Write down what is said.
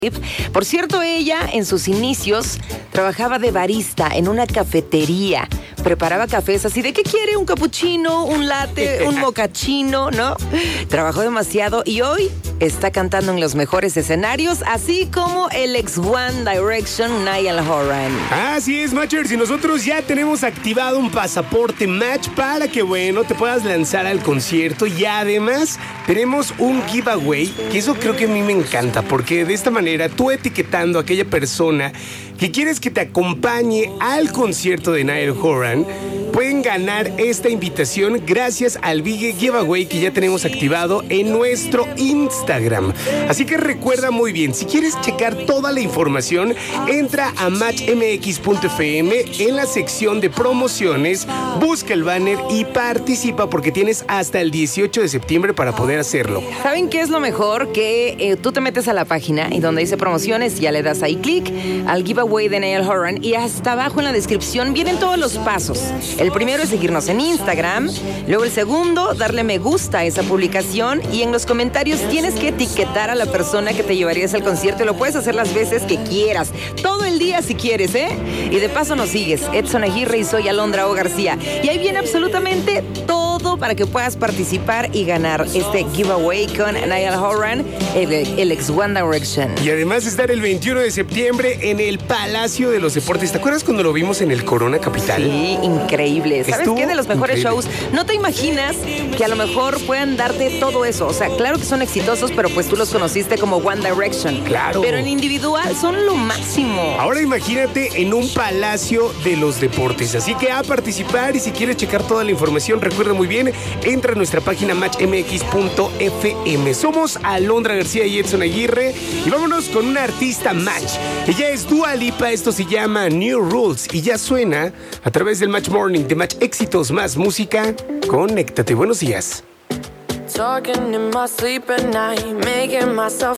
Por cierto, ella en sus inicios trabajaba de barista en una cafetería. Preparaba cafés así de ¿qué quiere? Un capuchino, un latte, un mocachino, ¿no? Trabajó demasiado y hoy está cantando en los mejores escenarios, así como el ex One Direction, Niall Horan. Así es, Matchers, y nosotros ya tenemos activado un pasaporte Match para que, bueno, te puedas lanzar al concierto y además tenemos un giveaway, que eso creo que a mí me encanta, porque de esta manera tú etiquetando a aquella persona que quieres que te acompañe al concierto de Niall Horan, pueden ganar esta invitación gracias al Big Giveaway que ya tenemos activado en nuestro Instagram. Así que recuerda muy bien, si quieres checar toda la información, entra a matchmx.fm en la sección de promociones, busca el banner y participa porque tienes hasta el 18 de septiembre para poder hacerlo. ¿Saben qué es lo mejor? Que tú te metes a la página y donde dice promociones, ya le das ahí clic al giveaway de Niall Horan y hasta abajo en la descripción vienen todos los pasos. El primero es seguirnos en Instagram, luego el segundo, darle me gusta a esa publicación y en los comentarios tienes que etiquetar a la persona que te llevarías al concierto y lo puedes hacer las veces que quieras, todo el día si quieres, ¿eh? Y de paso nos sigues, Edson Aguirre y soy Alondra O. García. Y ahí viene absolutamente todo para que puedas participar y ganar este giveaway con Niall Horan, el ex One Direction. Y además estar el 21 de septiembre en el Palacio de los Deportes. ¿Te acuerdas cuando lo vimos en el Corona Capital? Sí, increíble. ¿Sabes qué? De los mejores increíble. shows. No te imaginas que a lo mejor puedan darte todo eso. O sea, claro que son exitosos, pero pues tú los conociste como One Direction. Claro. Pero en individual son lo máximo. Ahora imagínate en un Palacio de los Deportes. Así que a participar y si quieres checar toda la información, recuerda muy bien, entra a nuestra página matchmx.fm. Somos Alondra García y Edson Aguirre y vámonos con una artista Match. Ella es Dua Lipa, esto se llama New Rules y ya suena a través del Match Morning de Match Éxitos más música. Conéctate, buenos días. Talking in my sleep at night, making myself